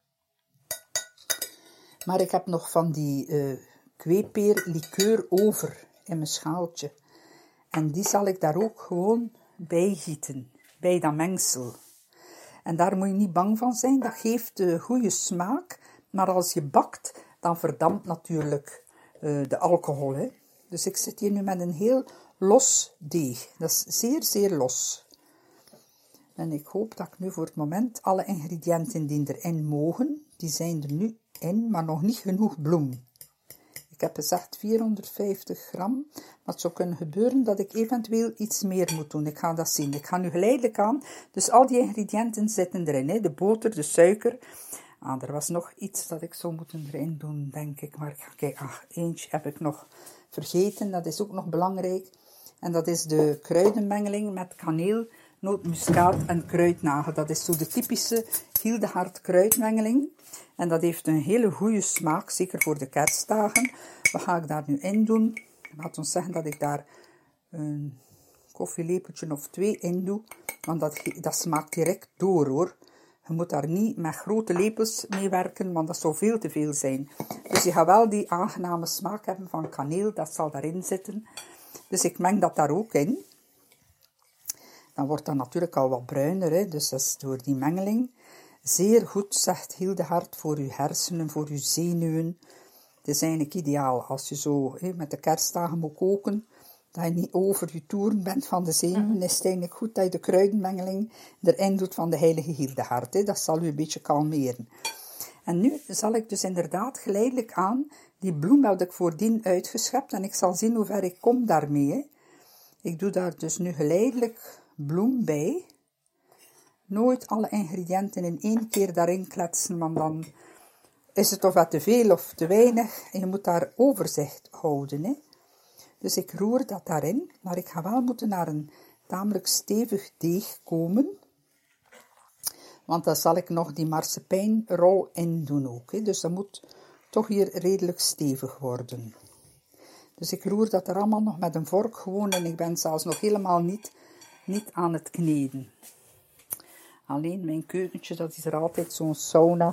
S4: Maar ik heb nog van die uh, kweepeerlikeur over in mijn schaaltje. En die zal ik daar ook gewoon bijgieten, bij dat mengsel. En daar moet je niet bang van zijn, dat geeft de goede smaak. Maar als je bakt, dan verdampt natuurlijk uh, de alcohol. Hè. Dus ik zit hier nu met een heel los deeg. Dat is zeer, zeer los. En ik hoop dat ik nu voor het moment alle ingrediënten die erin mogen, die zijn er nu in, maar nog niet genoeg bloem. Ik heb gezegd vierhonderdvijftig gram, maar het zou kunnen gebeuren dat ik eventueel iets meer moet doen. Ik ga dat zien. Ik ga nu geleidelijk aan. Dus al die ingrediënten zitten erin. Hè. De boter, de suiker. Ah, er was nog iets dat ik zou moeten erin doen, denk ik. Maar ik ga kijken. Ach, eentje heb ik nog vergeten. Dat is ook nog belangrijk. En dat is de kruidenmengeling met kaneel, nootmuskaat en kruidnagel. Dat is zo de typische Hildegard kruidmengeling. En dat heeft een hele goede smaak, zeker voor de kerstdagen. Wat ga ik daar nu in doen? Laat ons zeggen dat ik daar een koffielepeltje of twee in doe. Want dat, dat smaakt direct door hoor. Je moet daar niet met grote lepels mee werken, want dat zou veel te veel zijn. Dus je gaat wel die aangename smaak hebben van kaneel, dat zal daarin zitten. Dus ik meng dat daar ook in. Dan wordt dat natuurlijk al wat bruiner, hè? Dus dat is door die mengeling. Zeer goed, zegt Hildegard, voor uw hersenen, voor uw zenuwen. Het is eigenlijk ideaal als je zo hè, met de kerstdagen moet koken, dat je niet over je toeren bent van de zenuwen. Is het eigenlijk goed dat je de kruidenmengeling erin doet van de heilige Hildegard. Hè. Dat zal u een beetje kalmeren. En nu zal ik dus inderdaad geleidelijk aan, die bloem had ik voordien uitgeschept en ik zal zien hoe ver ik kom daarmee. Hè. Ik doe daar dus nu geleidelijk bloem bij. Nooit alle ingrediënten in één keer daarin kletsen, want dan is het of wat te veel of te weinig. En je moet daar overzicht houden. Hè. Dus ik roer dat daarin, maar ik ga wel moeten naar een tamelijk stevig deeg komen. Want dan zal ik nog die marsepeinrol in doen ook. Hè. Dus dat moet toch hier redelijk stevig worden. Dus ik roer dat er allemaal nog met een vork gewoon en ik ben zelfs nog helemaal niet, niet aan het kneden. Alleen mijn keukentje, dat is er altijd zo'n sauna.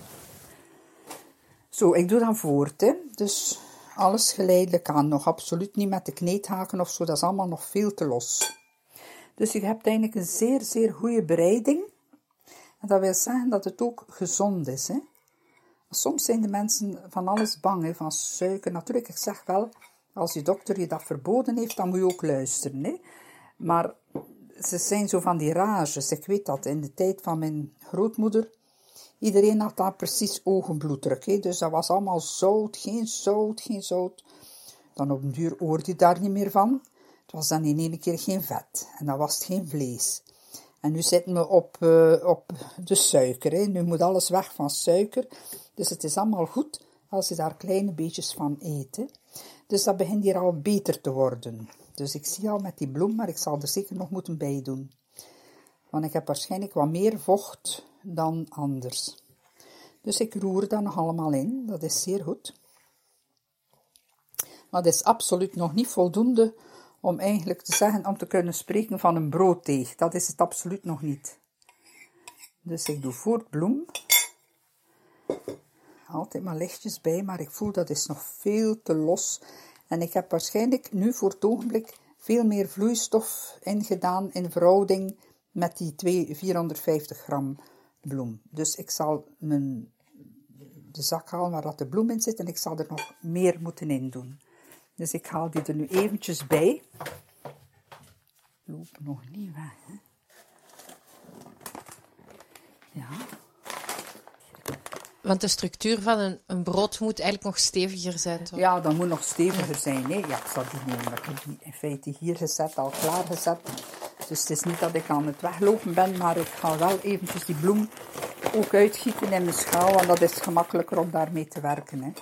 S4: Zo, ik doe dan voort, hè. Dus alles geleidelijk aan. Nog absoluut niet met de kneedhaken of zo, dat is allemaal nog veel te los. Dus je hebt eigenlijk een zeer, zeer goede bereiding. En dat wil zeggen dat het ook gezond is, hè. Soms zijn de mensen van alles bang, hè, van suiker. Natuurlijk, ik zeg wel, als je dokter je dat verboden heeft, dan moet je ook luisteren, hè. Maar ze zijn zo van die rages. Ik weet dat, in de tijd van mijn grootmoeder, iedereen had daar precies ogenbloeddruk, hè. Dus dat was allemaal zout, geen zout, geen zout. Dan op een duur hoorde je daar niet meer van. Het was dan in één keer geen vet. En dan was het geen vlees. En nu zitten we op, uh, op de suiker, hè. Nu moet alles weg van suiker. Dus het is allemaal goed als je daar kleine beetjes van eet, hè. Dus dat begint hier al beter te worden. Dus ik zie al met die bloem, maar ik zal er zeker nog moeten bij doen. Want ik heb waarschijnlijk wat meer vocht dan anders. Dus ik roer dat nog allemaal in. Dat is zeer goed. Maar dat is absoluut nog niet voldoende om eigenlijk te zeggen, om te kunnen spreken van een brooddeeg. Dat is het absoluut nog niet. Dus ik doe voort bloem. Altijd maar lichtjes bij, maar ik voel dat is nog veel te los. En ik heb waarschijnlijk nu voor het ogenblik veel meer vloeistof ingedaan in verhouding met die twee, vierhonderdvijftig gram bloem. Dus ik zal mijn, de zak halen waar dat de bloem in zit en ik zal er nog meer moeten in doen. Dus ik haal die er nu eventjes bij. Loop nog niet weg, hè. Ja.
S3: Want de structuur van een, een brood moet eigenlijk nog steviger zijn, toch?
S4: Ja, dat moet nog steviger zijn, hè. Ja, ik zal die nemen. Ik heb die in feite hier gezet, al klaargezet. Dus het is niet dat ik aan het weglopen ben, maar ik ga wel eventjes die bloem ook uitgieten in mijn schaal, want dat is gemakkelijker om daarmee te werken, hè.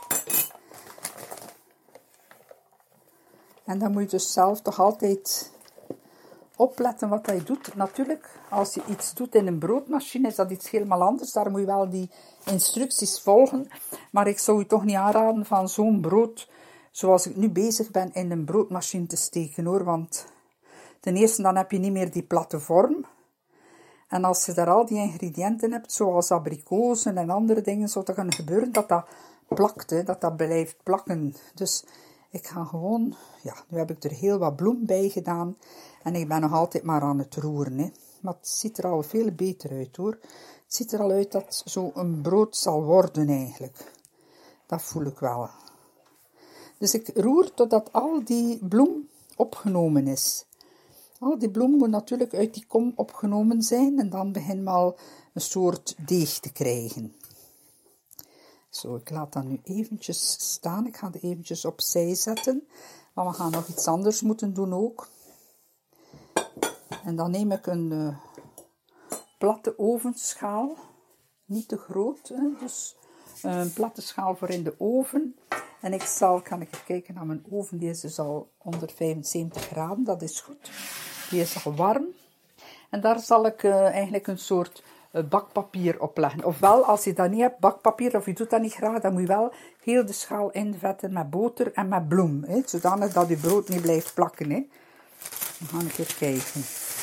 S4: En dan moet je dus zelf toch altijd opletten wat je doet. Natuurlijk, als je iets doet in een broodmachine, is dat iets helemaal anders. Daar moet je wel die instructies volgen. Maar ik zou je toch niet aanraden van zo'n brood, zoals ik nu bezig ben, in een broodmachine te steken, hoor. Want ten eerste, dan heb je niet meer die platte vorm. En als je daar al die ingrediënten hebt, zoals abrikozen en andere dingen, zou dat kunnen gebeuren dat dat plakt, hè, dat dat blijft plakken. Dus ik ga gewoon, ja, nu heb ik er heel wat bloem bij gedaan. En ik ben nog altijd maar aan het roeren, hè. Maar het ziet er al veel beter uit, hoor. Het ziet er al uit dat zo een brood zal worden, eigenlijk. Dat voel ik wel. Dus ik roer totdat al die bloem opgenomen is. Al die bloem moet natuurlijk uit die kom opgenomen zijn. En dan begin we al een soort deeg te krijgen. Zo, ik laat dat nu eventjes staan. Ik ga het eventjes opzij zetten. Maar we gaan nog iets anders moeten doen ook. En dan neem ik een uh, platte ovenschaal. Niet te groot, hè? Dus uh, een platte schaal voor in de oven. En ik zal, kan ik even kijken naar mijn oven. Die is dus al honderdvijfenzeventig graden, dat is goed. Die is al warm. En daar zal ik uh, eigenlijk een soort uh, bakpapier op leggen. Ofwel, als je dat niet hebt, bakpapier, of je doet dat niet graag, dan moet je wel heel de schaal invetten met boter en met bloem. Hè? Zodanig dat je brood niet blijft plakken. Hè? Dan ga ik even kijken.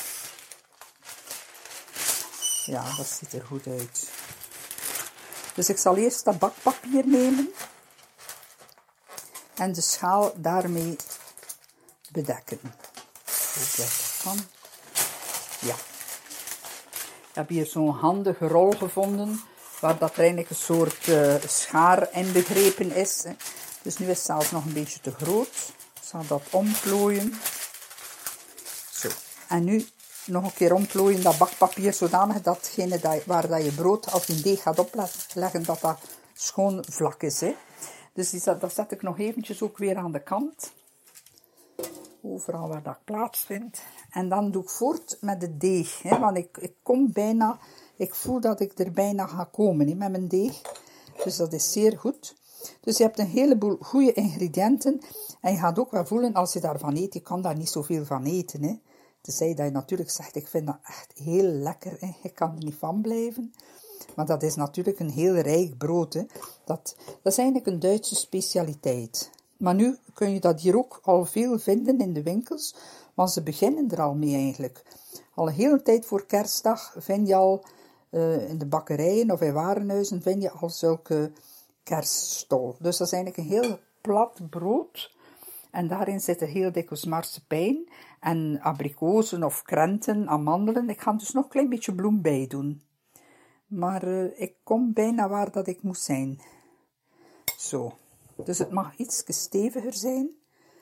S4: Ja, dat ziet er goed uit. Dus ik zal eerst dat bakpapier nemen. En de schaal daarmee bedekken. Hoop dat dat kan. Ja. Ik heb hier zo'n handige rol gevonden. Waar dat er eigenlijk een soort uh, schaar in begrepen is. Hè. Dus nu is het zelfs nog een beetje te groot. Ik zal dat omplooien. Zo. En nu nog een keer omplooien dat bakpapier. Zodanig datgene dat, waar dat je brood als je deeg gaat opleggen. Dat dat schoon vlak is. Hè. Dus dat, dat zet ik nog eventjes ook weer aan de kant. Overal waar dat plaatsvindt. En dan doe ik voort met de deeg. Hè, want ik, ik kom bijna, ik voel dat ik er bijna ga komen hè, met mijn deeg. Dus dat is zeer goed. Dus je hebt een heleboel goede ingrediënten. En je gaat ook wel voelen als je daarvan eet. Je kan daar niet zoveel van eten. Hè. Tenzij dat je natuurlijk zegt, ik vind dat echt heel lekker. Hè. Je kan er niet van blijven. Maar dat is natuurlijk een heel rijk brood. Hè. Dat, dat is eigenlijk een Duitse specialiteit. Maar nu kun je dat hier ook al veel vinden in de winkels. Want ze beginnen er al mee eigenlijk. Al een hele tijd voor kerstdag vind je al uh, in de bakkerijen of in warenhuizen vind je al zulke kerststol. Dus dat is eigenlijk een heel plat brood. En daarin zitten heel dikwijls marsepein en abrikozen of krenten, amandelen. Ik ga er dus nog een klein beetje bloem bij doen. Maar uh, ik kom bijna waar dat ik moet zijn. Zo. Dus het mag iets steviger zijn.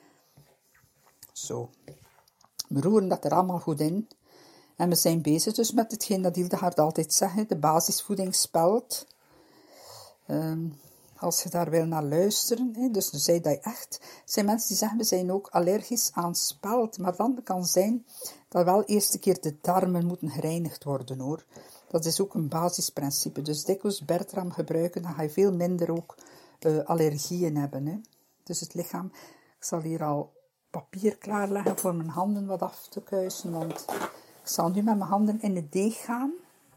S4: Zo. We roeren dat er allemaal goed in. En we zijn bezig dus met hetgeen dat Hildegard altijd zegt, de basisvoeding spelt. Um, als je daar wil naar luisteren, hè, dus dan zei dat je echt, er zijn mensen die zeggen, we zijn ook allergisch aan spelt, maar dan kan zijn dat wel eerst een keer de darmen moeten gereinigd worden, hoor. Dat is ook een basisprincipe. Dus dikwijls Bertram gebruiken, dan ga je veel minder ook uh, allergieën hebben, hè. Dus het lichaam, ik zal hier al papier klaarleggen voor mijn handen wat af te kuisen, want ik zal nu met mijn handen in het deeg gaan.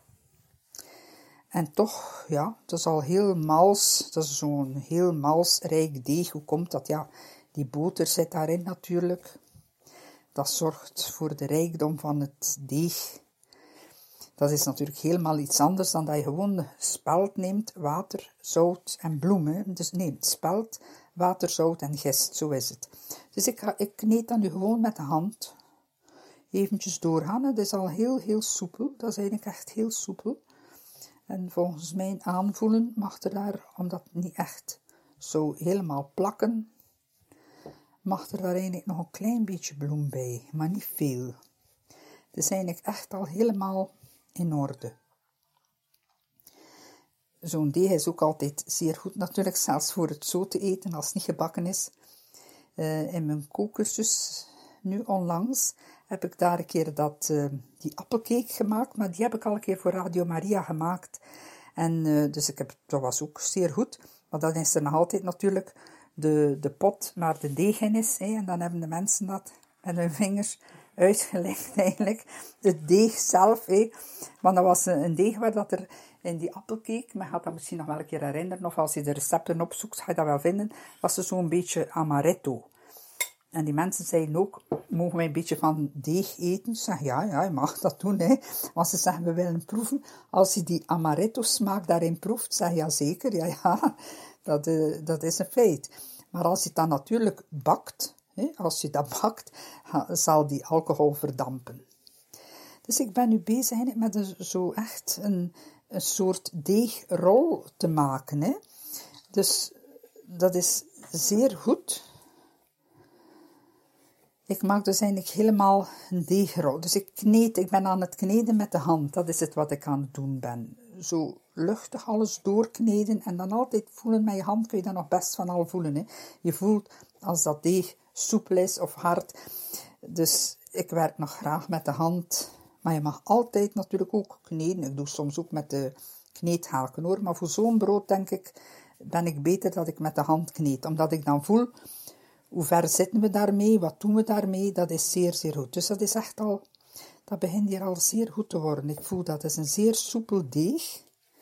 S4: En toch, ja, het is al heel mals, dat is zo'n heel malsrijk deeg. Hoe komt dat? Ja, die boter zit daarin natuurlijk. Dat zorgt voor de rijkdom van het deeg. Dat is natuurlijk helemaal iets anders dan dat je gewoon de spelt neemt, water, zout en bloemen. Dus nee, spelt, water, zout en gist, zo is het. Dus ik, ga, ik kneed dat nu gewoon met de hand. Eventjes doorgaan, het is al heel, heel soepel. Dat is eigenlijk echt heel soepel. En volgens mijn aanvoelen mag er daar, omdat het niet echt zo helemaal plakken, mag er daar eigenlijk nog een klein beetje bloem bij, maar niet veel. Het is eigenlijk echt al helemaal in orde. Zo'n deeg is ook altijd zeer goed natuurlijk, zelfs voor het zo te eten als het niet gebakken is. Uh, in mijn kookcursus, nu onlangs, heb ik daar een keer dat, uh, die appelcake gemaakt, maar die heb ik al een keer voor Radio Maria gemaakt. En uh, dus ik heb, dat was ook zeer goed, maar dan is er nog altijd natuurlijk de, de pot waar de deeg in is, hè, en dan hebben de mensen dat met hun vingers uitgelegd eigenlijk, het deeg zelf, hè. Want dat was een deeg waar dat er in die appelcake, men gaat dat misschien nog wel een keer herinneren, of als je de recepten opzoekt, ga je dat wel vinden, was er zo'n beetje amaretto. En die mensen zeiden ook, mogen wij een beetje van deeg eten? Ik zeg, ja, ja, je mag dat doen, hè. Want ze zeggen, we willen proeven. Als je die amaretto smaak daarin proeft, zeg je, ja zeker, ja, ja, dat, uh, dat is een feit. Maar als je het dan natuurlijk bakt, hè, als je dat bakt, ga, zal die alcohol verdampen. Dus ik ben nu bezig met een, zo echt een, een soort deegrol te maken, hè. Dus dat is zeer goed. Ik maak dus eigenlijk helemaal een deegrol. Dus ik kneed, ik ben aan het kneden met de hand. Dat is het wat ik aan het doen ben. Zo luchtig alles doorkneden en dan altijd voelen met je hand, kun je dat nog best van al voelen, hè. Je voelt als dat deeg soepel is of hard. Dus ik werk nog graag met de hand. Maar je mag altijd natuurlijk ook kneden. Ik doe soms ook met de kneedhaken, hoor. Maar voor zo'n brood, denk ik, ben ik beter dat ik met de hand kneed. Omdat ik dan voel, hoe ver zitten we daarmee? Wat doen we daarmee? Dat is zeer, zeer goed. Dus dat is echt al, dat begint hier al zeer goed te worden. Ik voel dat is een zeer soepel deeg.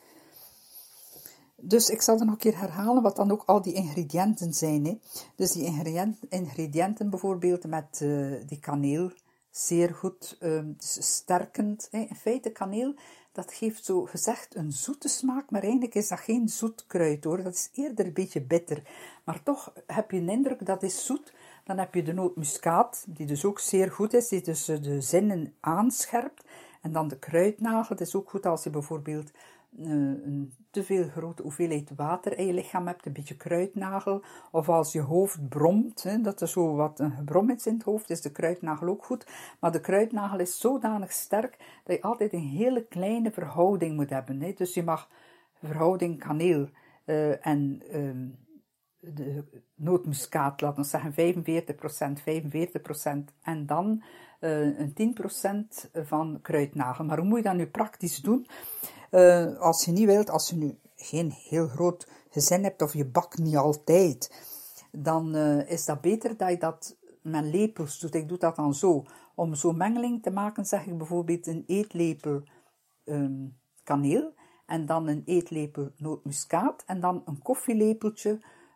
S4: Dus ik zal er nog een keer herhalen wat dan ook al die ingrediënten zijn, hè. Dus die ingrediënten, ingrediënten bijvoorbeeld met uh, die kaneel, zeer goed, uh, sterkend. Hè. In feite, kaneel, dat geeft zo gezegd een zoete smaak, maar eigenlijk is dat geen zoet kruid, hoor. Dat is eerder een beetje bitter. Maar toch heb je een indruk dat is zoet. Dan heb je de nootmuskaat, die dus ook zeer goed is, die dus de zinnen aanscherpt. En dan de kruidnagel, het is ook goed als je bijvoorbeeld uh, een te veel grote hoeveelheid water in je lichaam hebt, een beetje kruidnagel. Of als je hoofd bromt, hè, dat er zo wat een gebrom is in het hoofd, is de kruidnagel ook goed. Maar de kruidnagel is zodanig sterk, dat je altijd een hele kleine verhouding moet hebben, hè. Dus je mag verhouding kaneel uh, en uh, de nootmuskaat, laten we zeggen vijfenveertig procent, vijfenveertig procent en dan uh, een tien procent van kruidnagel. Maar hoe moet je dat nu praktisch doen? Uh, als je niet wilt, als je nu geen heel groot gezin hebt of je bakt niet altijd, dan uh, is dat beter dat je dat met lepels doet. Ik doe dat dan zo. Om zo'n mengeling te maken, zeg ik bijvoorbeeld een eetlepel um, kaneel en dan een eetlepel nootmuskaat en dan een koffielepeltje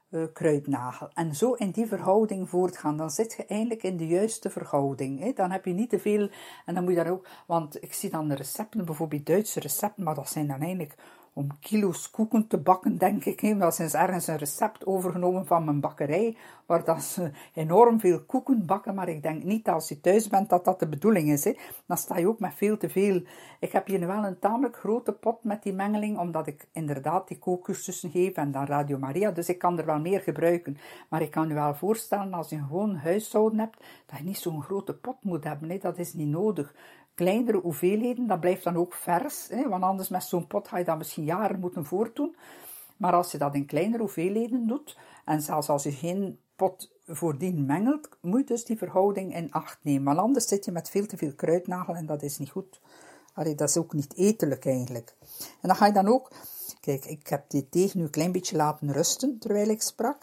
S4: uh, kruidnagel. En zo in die verhouding voortgaan. Dan zit je eigenlijk in de juiste verhouding. Hè? Dan heb je niet te veel. En dan moet je daar ook... Want ik zie dan de recepten, bijvoorbeeld Duitse recepten, maar dat zijn dan eigenlijk om kilo's koeken te bakken, denk ik. Hè? Dat is ergens een recept overgenomen van mijn bakkerij, waar dat ze enorm veel koeken bakken, maar ik denk niet als je thuis bent dat dat de bedoeling is. Hè? Dan sta je ook met veel te veel. Ik heb hier nu wel een tamelijk grote pot met die mengeling, omdat ik inderdaad die kookcursussen geef en dan Radio Maria, dus ik kan er wel meer gebruiken. Maar ik kan je wel voorstellen, als je een gewoon huishouden hebt, dat je niet zo'n grote pot moet hebben. Hè? Dat is niet nodig. Kleinere hoeveelheden, dat blijft dan ook vers, hè? Want anders met zo'n pot ga je dat misschien jaren moeten voortdoen. Maar als je dat in kleinere hoeveelheden doet, en zelfs als je geen pot voordien mengelt, moet je dus die verhouding in acht nemen. Want anders zit je met veel te veel kruidnagel en dat is niet goed. Allee, dat is ook niet etelijk eigenlijk. En dan ga je dan ook... Kijk, ik heb die deeg nu een klein beetje laten rusten, terwijl ik sprak.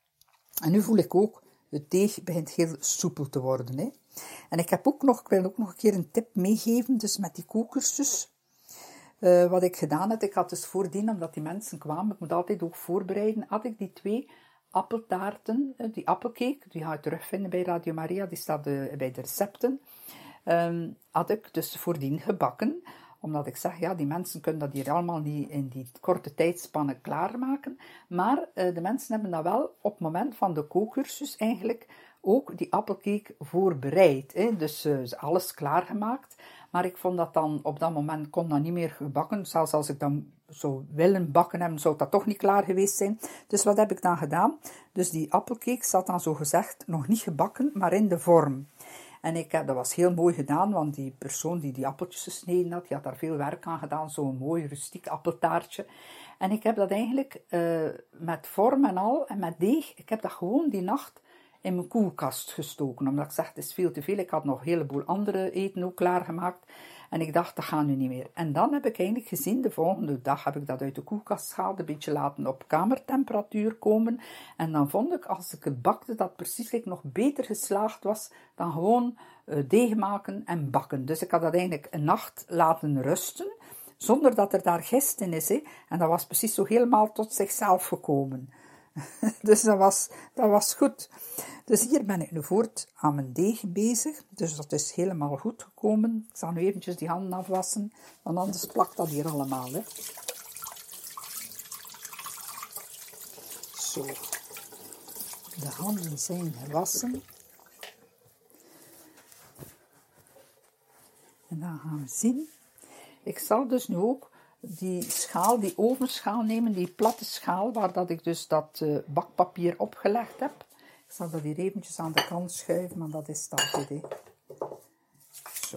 S4: En nu voel ik ook, de deeg begint heel soepel te worden, hè. En ik heb ook nog, ik wil ook nog een keer een tip meegeven, dus met die kookcursus. Uh, wat ik gedaan heb, ik had dus voordien, omdat die mensen kwamen, ik moet altijd ook voorbereiden, had ik die twee appeltaarten, die appelcake, die ga je terugvinden bij Radio Maria, die staat uh, bij de recepten, um, had ik dus voordien gebakken, omdat ik zeg, ja, die mensen kunnen dat hier allemaal niet in die korte tijdspannen klaarmaken, maar uh, de mensen hebben dat wel op het moment van de kookcursus eigenlijk ook die appelcake voorbereid. Hè? Dus uh, alles klaargemaakt. Maar ik vond dat dan, op dat moment kon dat niet meer gebakken. Zelfs als ik dan zou willen bakken hebben, zou dat toch niet klaar geweest zijn. Dus wat heb ik dan gedaan? Dus die appelcake zat dan zo gezegd nog niet gebakken, maar in de vorm. En ik heb, dat was heel mooi gedaan, want die persoon die die appeltjes gesneden had, die had daar veel werk aan gedaan. Zo'n mooi rustiek appeltaartje. En ik heb dat eigenlijk uh, met vorm en al, en met deeg, ik heb dat gewoon die nacht in mijn koelkast gestoken, omdat ik zeg, het is veel te veel. Ik had nog een heleboel andere eten ook klaargemaakt. En ik dacht, dat gaat nu niet meer. En dan heb ik eigenlijk gezien, de volgende dag heb ik dat uit de koelkast gehaald, een beetje laten op kamertemperatuur komen. En dan vond ik, als ik het bakte, dat precies nog beter geslaagd was dan gewoon uh, deeg maken en bakken. Dus ik had dat eigenlijk een nacht laten rusten, zonder dat er daar gist in is. Hè. En dat was precies zo helemaal tot zichzelf gekomen. Dus dat was, dat was goed. Dus hier ben ik nu voort aan mijn deeg bezig. Dus dat is helemaal goed gekomen. Ik zal nu eventjes die handen afwassen, want anders plakt dat hier allemaal. Hè. Zo. De handen zijn gewassen. En dan gaan we zien. Ik zal dus nu ook die schaal, die ovenschaal nemen, die platte schaal, waar dat ik dus dat uh, bakpapier opgelegd heb. Ik zal dat hier eventjes aan de kant schuiven, maar dat is dat idee. Zo.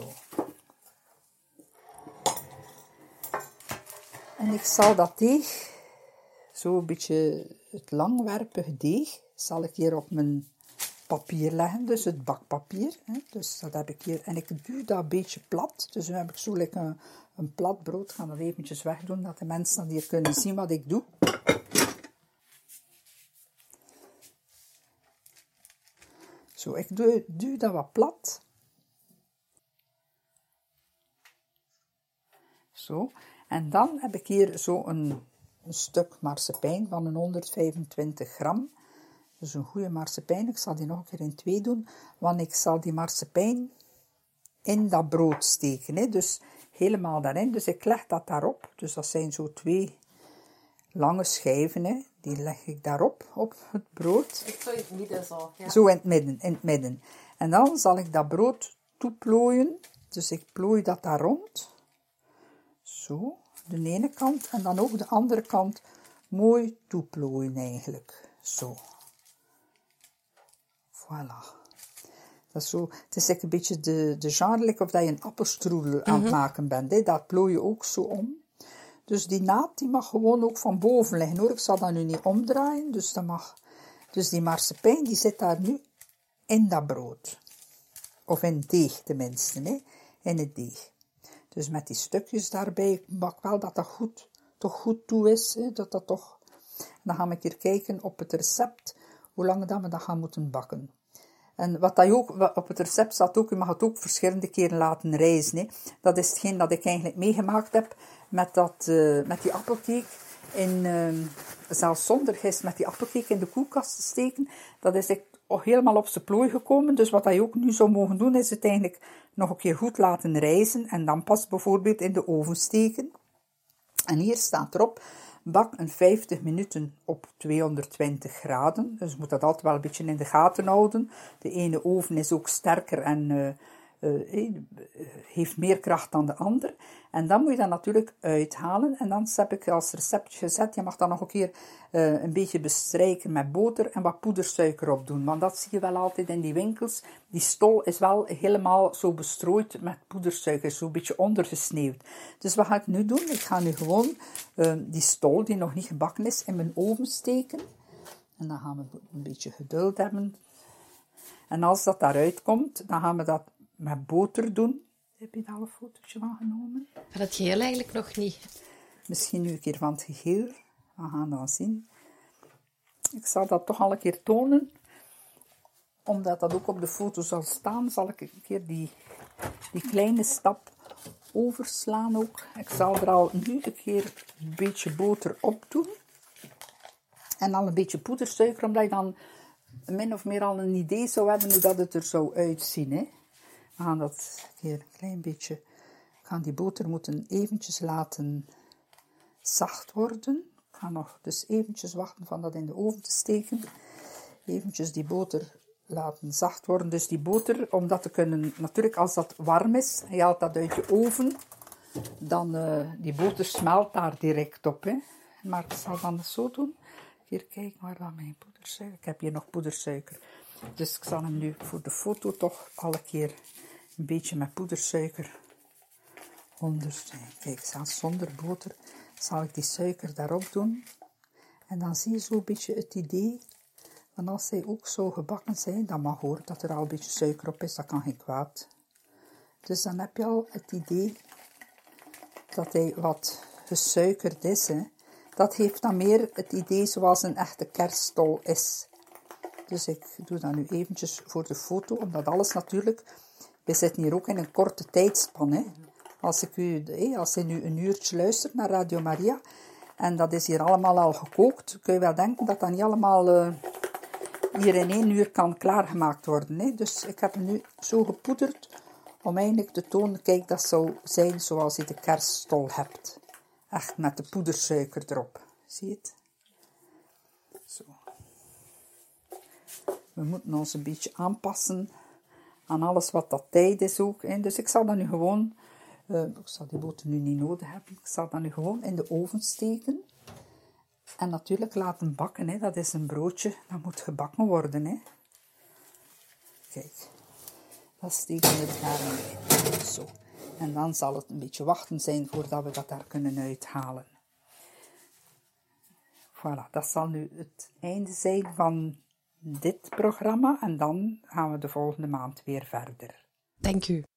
S4: En ik zal dat deeg, zo een beetje het langwerpige deeg, zal ik hier op mijn papier leggen, dus het bakpapier. Hè. Dus dat heb ik hier, en ik duw dat een beetje plat, dus nu heb ik zo like een, een plat brood. Ik ga dat eventjes wegdoen, dat de mensen dan hier kunnen zien wat ik doe. Zo, ik duw, duw dat wat plat. Zo, en dan heb ik hier zo een, een stuk marsepein van een honderdvijfentwintig gram. Dus een goede marsepein. Ik zal die nog een keer in twee doen, want ik zal die marsepein in dat brood steken. Hè? Dus helemaal daarin. Dus ik leg dat daarop. Dus dat zijn zo twee lange schijven. Hè? Die leg ik daarop, op het brood.
S3: Ik zo in het midden zo. Ja.
S4: Zo in het midden, in het midden. En dan zal ik dat brood toeplooien. Dus ik plooi dat daar rond. Zo, de ene kant. En dan ook de andere kant mooi toeplooien eigenlijk. Zo. Voilà. Dat is zo, het is een beetje de, de genre, of dat je een appelstroedel aan het maken bent. Hè. Dat plooi je ook zo om. Dus die naad die mag gewoon ook van boven liggen, hoor. Ik zal dat nu niet omdraaien, dus dat mag. Dus die marsepein die zit daar nu in dat brood. Of in het deeg tenminste, hè. In het deeg. Dus met die stukjes daarbij, ik bak wel dat dat goed, toch goed toe is. Hè. Dat dat toch. En dan ga ik hier kijken op het recept, hoe lang dat we dat gaan moeten bakken. En wat dat ook, op het recept staat ook, je mag het ook verschillende keren laten rijzen. Hè. Dat is hetgeen dat ik eigenlijk meegemaakt heb met, dat, uh, met die appelcake. in, uh, zelfs zonder gist met die appelcake in de koelkast te steken. Dat is echt helemaal op zijn plooi gekomen. Dus wat je ook nu zou mogen doen, is het eigenlijk nog een keer goed laten rijzen. En dan pas bijvoorbeeld in de oven steken. En hier staat erop, bak een vijftig minuten op tweehonderdtwintig graden. Dus je moet dat altijd wel een beetje in de gaten houden. De ene oven is ook sterker en uh, uh, heeft meer kracht dan de andere. En dan moet je dat natuurlijk uithalen. En dan heb ik als receptje gezet, je mag dan nog een keer uh, een beetje bestrijken met boter en wat poedersuiker opdoen. Want dat zie je wel altijd in die winkels. Die stol is wel helemaal zo bestrooid met poedersuiker, zo een beetje ondergesneeuwd. Dus wat ga ik nu doen? Ik ga nu gewoon uh, die stol, die nog niet gebakken is, in mijn oven steken. En dan gaan we een beetje geduld hebben. En als dat daaruit komt, dan gaan we dat met boter doen. Heb je daar een fotootje van genomen?
S3: Van het geheel eigenlijk nog niet.
S4: Misschien nu een keer van het geheel. We gaan dan zien. Ik zal dat toch al een keer tonen. Omdat dat ook op de foto zal staan, zal ik een keer die, die kleine stap overslaan ook. Ik zal er al nu een keer een beetje boter op doen. En al een beetje poedersuiker, omdat je dan min of meer al een idee zou hebben hoe dat het er zou uitzien. Hè. We gaan dat een keer een klein beetje... We gaan die boter moeten eventjes laten zacht worden. Ik ga nog dus eventjes wachten van dat in de oven te steken. Eventjes die boter laten zacht worden. Dus die boter, om dat te kunnen... Natuurlijk, als dat warm is, en je haalt dat uit je oven, dan uh, die boter smelt daar direct op. Hè. Maar ik zal dan zo doen. Hier, kijk maar dan mijn poedersuiker. Ik heb hier nog poedersuiker. Dus ik zal hem nu voor de foto toch al een keer een beetje met poedersuiker onder. Kijk, zelfs zonder boter zal ik die suiker daarop doen. En dan zie je zo'n beetje het idee van als zij ook zo gebakken zijn, dan mag hoor dat er al een beetje suiker op is, dat kan geen kwaad. Dus dan heb je al het idee dat hij wat gesuikerd is. Hè. Dat heeft dan meer het idee zoals een echte kerststol is. Dus ik doe dat nu eventjes voor de foto, omdat alles natuurlijk... We zitten hier ook in een korte tijdspan. Hè. Als, ik u, als je nu een uurtje luistert naar Radio Maria, en dat is hier allemaal al gekookt, kun je wel denken dat dat niet allemaal uh, hier in één uur kan klaargemaakt worden. Hè. Dus ik heb hem nu zo gepoederd, om eigenlijk te tonen, kijk, dat zou zijn zoals je de kerststol hebt. Echt met de poedersuiker erop. Zie je het? Zo. We moeten ons een beetje aanpassen aan alles wat dat tijd is ook. Hè. Dus ik zal dat nu gewoon, uh, ik zal die boter nu niet nodig hebben, ik zal dat nu gewoon in de oven steken. En natuurlijk laten bakken, hè. Dat is een broodje, dat moet gebakken worden. Hè. Kijk, dat steken we daar in. Zo. En dan zal het een beetje wachten zijn voordat we dat daar kunnen uithalen. Voilà, dat zal nu het einde zijn van dit programma. En dan gaan we de volgende maand weer verder.
S3: Dank u.